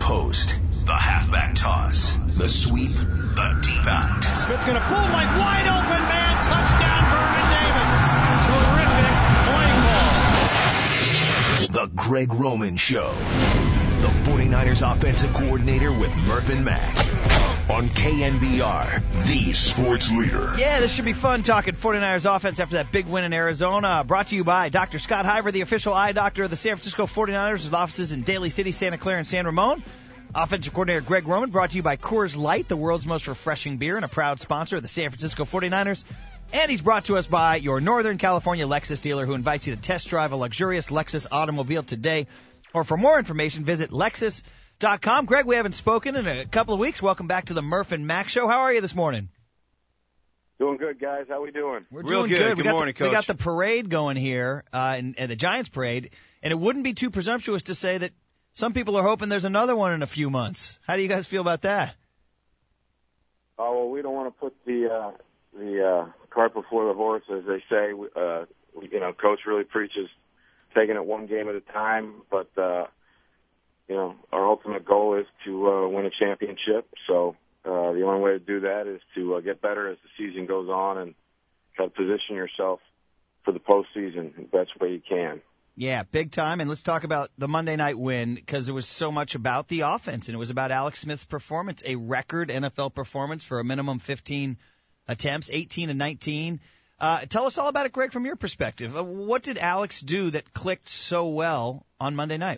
post, the halfback toss, the sweep, the deep out. Smith going to pull like wide open man. Touchdown, Vernon Davis. Terrific play call. The Greg Roman Show. The 49ers offensive coordinator with Murph and Mac. On KNBR, the sports leader. Yeah, this should be fun talking 49ers offense after that big win in Arizona. Brought to you by Dr. Scott Hiver, the official eye doctor of the San Francisco 49ers with offices in Daly City, Santa Clara, and San Ramon. Offensive coordinator Greg Roman, brought to you by Coors Light, the world's most refreshing beer and a proud sponsor of the San Francisco 49ers. And he's brought to us by your Northern California Lexus dealer who invites you to test drive a luxurious Lexus automobile today. Or for more information, visit Lexus.com. Greg, we haven't spoken in a couple of weeks. Welcome back to the Murph and Mac Show. How are you this morning? Doing good, guys. How we doing? We're Real doing good. Good morning, Coach. We got the parade going here, and the Giants parade, and it wouldn't be too presumptuous to say that some people are hoping there's another one in a few months. How do you guys feel about that? Oh, well, we don't want to put the cart before the horse, as they say. Coach really preaches taking it one game at a time, but our ultimate goal is to win a championship. So the only way to do that is to get better as the season goes on and try to position yourself for the postseason the best way you can. Yeah, big time. And let's talk about the Monday night win because there was so much about the offense, and it was about Alex Smith's performance, a record NFL performance for a minimum 15 attempts, 18 and 19. Tell us all about it, Greg, from your perspective. What did Alex do that clicked so well on Monday night?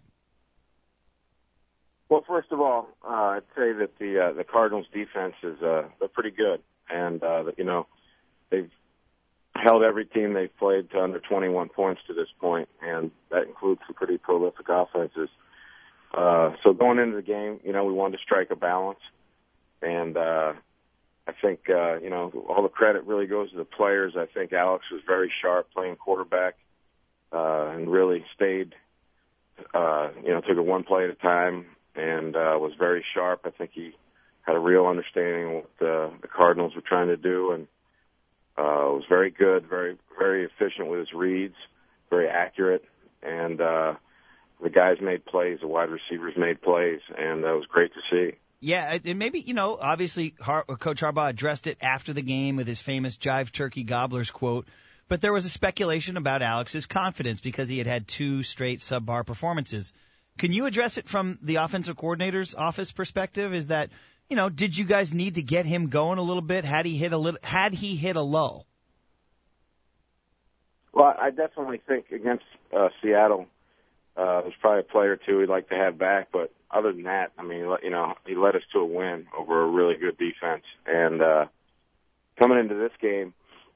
Well, first of all, I'd say that the Cardinals' defense is they're pretty good, and they've held every team they've played to under 21 points to this point, and that includes some pretty prolific offenses. So going into the game, we wanted to strike a balance, and I think all the credit really goes to the players. I think Alex was very sharp playing quarterback, and really stayed. Took it one play at a time. And was very sharp. I think he had a real understanding of what the Cardinals were trying to do, and was very good, very, very efficient with his reads, very accurate. And the guys made plays, the wide receivers made plays, and that was great to see. Yeah, and maybe, obviously Coach Harbaugh addressed it after the game with his famous Jive Turkey Gobblers quote, but there was a speculation about Alex's confidence because he had had two straight subpar performances. Can you address it from the offensive coordinator's office perspective? Is that, did you guys need to get him going a little bit? Had he hit a lull? Well, I definitely think against Seattle, there's probably a player or two he'd like to have back. But other than that, he led us to a win over a really good defense. And coming into this game,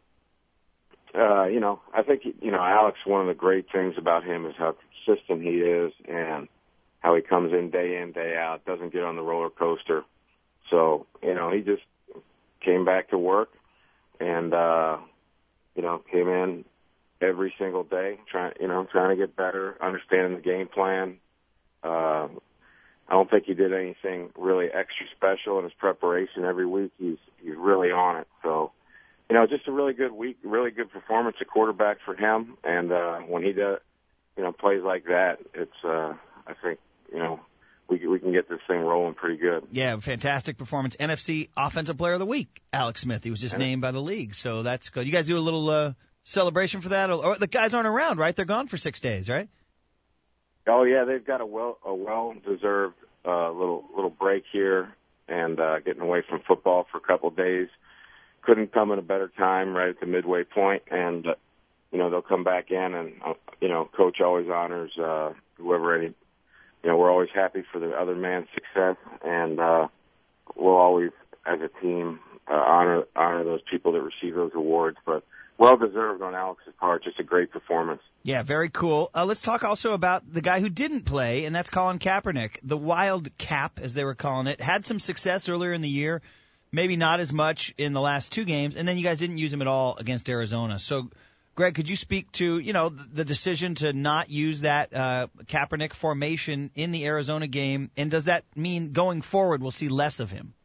I think, Alex, one of the great things about him is how consistent he is and how he comes in, day out, doesn't get on the roller coaster. So, he just came back to work and, came in every single day, trying to get better, understanding the game plan. I don't think he did anything really extra special in his preparation every week. He's really on it. So, just a really good week, really good performance at quarterback for him. And when he does, plays like that, it's I think we can get this thing rolling pretty good. Yeah, fantastic performance. NFC Offensive Player of the Week, Alex Smith. He was just named by the league, so that's good. You guys do a little celebration for that? Or the guys aren't around, right? They're gone for 6 days, right? Oh yeah, they've got a well-deserved little break here and getting away from football for a couple of days. Couldn't come at a better time, right at the midway point, and they'll come back in, and Coach always honors whoever. We're always happy for the other man's success, and we'll always, as a team, honor those people that receive those awards. But well deserved on Alex's part. Just a great performance. Yeah, very cool. Let's talk also about the guy who didn't play, and that's Colin Kaepernick, the Wild Cap, as they were calling it. Had some success earlier in the year. Maybe not as much in the last two games, and then you guys didn't use him at all against Arizona. So, Greg, could you speak to, the decision to not use that Kaepernick formation in the Arizona game, and does that mean going forward we'll see less of him?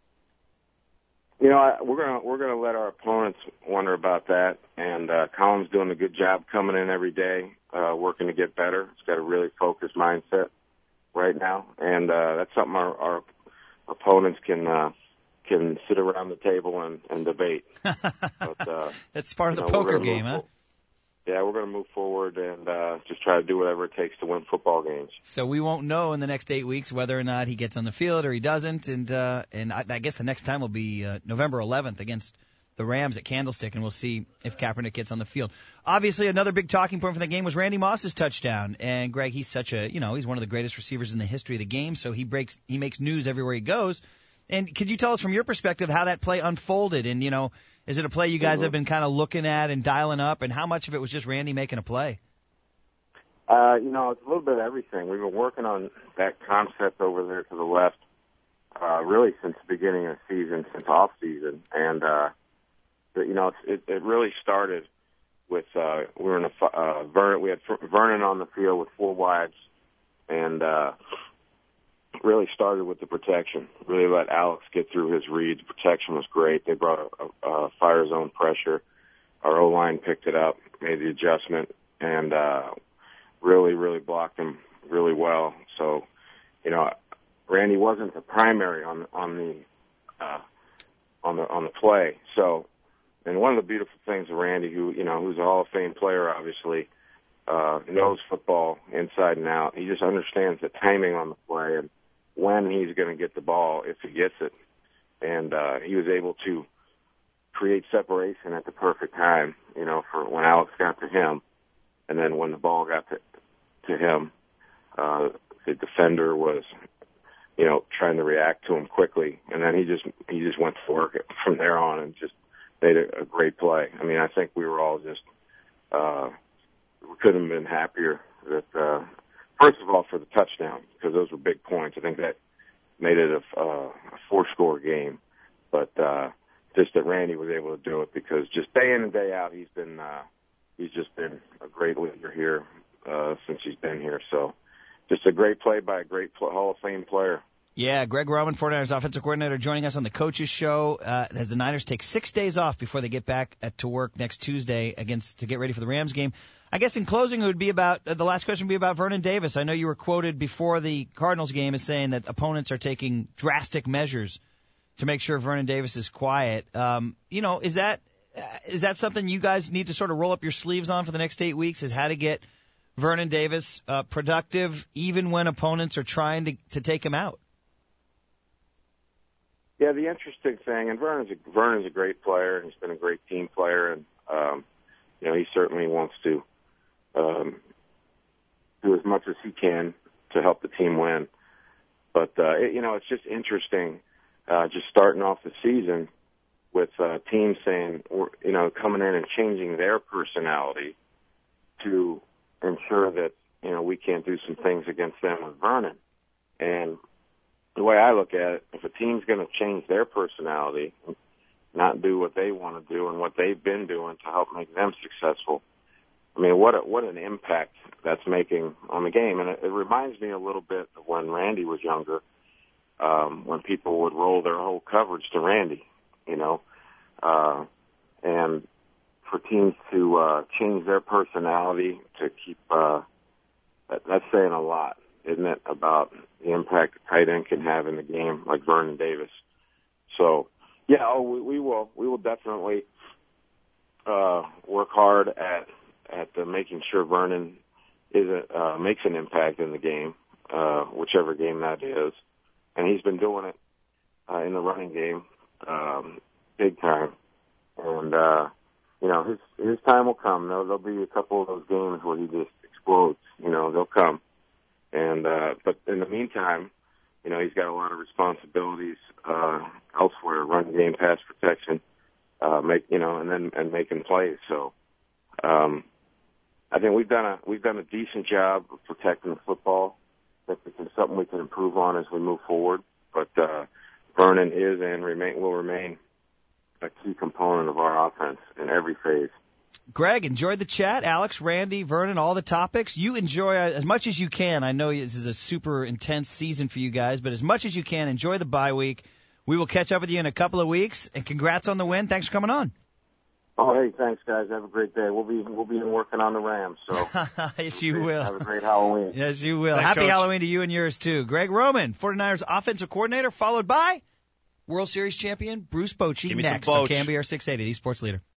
We're gonna let our opponents wonder about that, and Colin's doing a good job coming in every day, working to get better. He's got a really focused mindset, right? right now, and that's something our opponents can sit around the table and debate. But, that's part of the poker game, huh? Yeah, we're going to move forward and just try to do whatever it takes to win football games. So we won't know in the next 8 weeks whether or not he gets on the field or he doesn't, and I guess the next time will be November 11th against the Rams at Candlestick, and we'll see if Kaepernick gets on the field. Obviously, another big talking point for the game was Randy Moss's touchdown, and Greg, he's he's one of the greatest receivers in the history of the game, so he makes news everywhere he goes. And could you tell us from your perspective how that play unfolded, and is it a play you guys have been kind of looking at and dialing up, and how much of it was just Randy making a play? It's a little bit of everything. We've been working on that concept over there to the left really since the beginning of the season, since off season. And, it really started with we were in Vernon. We had Vernon on the field with 4 wides, and really started with the protection. Really let Alex get through his reads. Protection was great. They brought a fire zone pressure. Our O-line picked it up, made the adjustment, and really, really blocked him really well. So, Randy wasn't the primary on the play. So, and one of the beautiful things of Randy, who's a Hall of Fame player, obviously, knows football inside and out. He just understands the timing on the play and when he's going to get the ball if he gets it. And he was able to create separation at the perfect time, for when Alex got to him. And then when the ball got to him, the defender was, trying to react to him quickly. And then he just went to work from there on and just made a great play. I mean, I think we were all just, we couldn't have been happier that, first of all, for the touchdown, because those were big points. I think that made it a 4-score game. But just that Randy was able to do it, because just day in and day out, he's just been a great leader here since he's been here. So just a great play by a great Hall of Fame player. Yeah, Greg Roman, 49ers offensive coordinator, joining us on the Coaches Show as the Niners take 6 days off before they get back to work next Tuesday to get ready for the Rams game. I guess in closing, it would be about the last question would be about Vernon Davis. I know you were quoted before the Cardinals game as saying that opponents are taking drastic measures to make sure Vernon Davis is quiet. Is that something you guys need to sort of roll up your sleeves on for the next 8 weeks? Is how to get Vernon Davis productive even when opponents are trying to take him out? Yeah, the interesting thing, and Vernon's a great player, and he's been a great team player, and he certainly wants to do as much as he can to help the team win. But it's just interesting, just starting off the season with teams saying, coming in and changing their personality to ensure that we can't do some things against them with Vernon. And the way I look at it, if a team's going to change their personality, not do what they want to do and what they've been doing to help make them successful, I mean, what an impact that's making on the game. And it reminds me a little bit of when Randy was younger, when people would roll their whole coverage to Randy, and for teams to change their personality to keep that's saying a lot, isn't it, about the impact a tight end can have in the game, like Vernon Davis. So, we will definitely work hard at making sure Vernon makes an impact in the game, whichever game that is. And he's been doing it in the running game big time. And, his time will come. There'll be a couple of those games where he just explodes. They'll come. And but in the meantime, he's got a lot of responsibilities elsewhere: run game, pass protection, and making plays. So I think we've done a decent job of protecting the football. I think it's something we can improve on as we move forward. But Vernon is and will remain a key component of our offense in every phase. Greg, enjoyed the chat. Alex, Randy, Vernon, all the topics. You enjoy as much as you can. I know this is a super intense season for you guys, but as much as you can, enjoy the bye week. We will catch up with you in a couple of weeks, and congrats on the win. Thanks for coming on. Oh, hey, thanks, guys. Have a great day. We'll be working on the Rams. So yes, you will. Have a great Halloween. Yes, you will. Thanks, Happy Coach. Halloween to you and yours, too. Greg Roman, 49ers offensive coordinator, followed by World Series champion Bruce Bochy Give me some next on Boch. KNBR 680, the sports leader.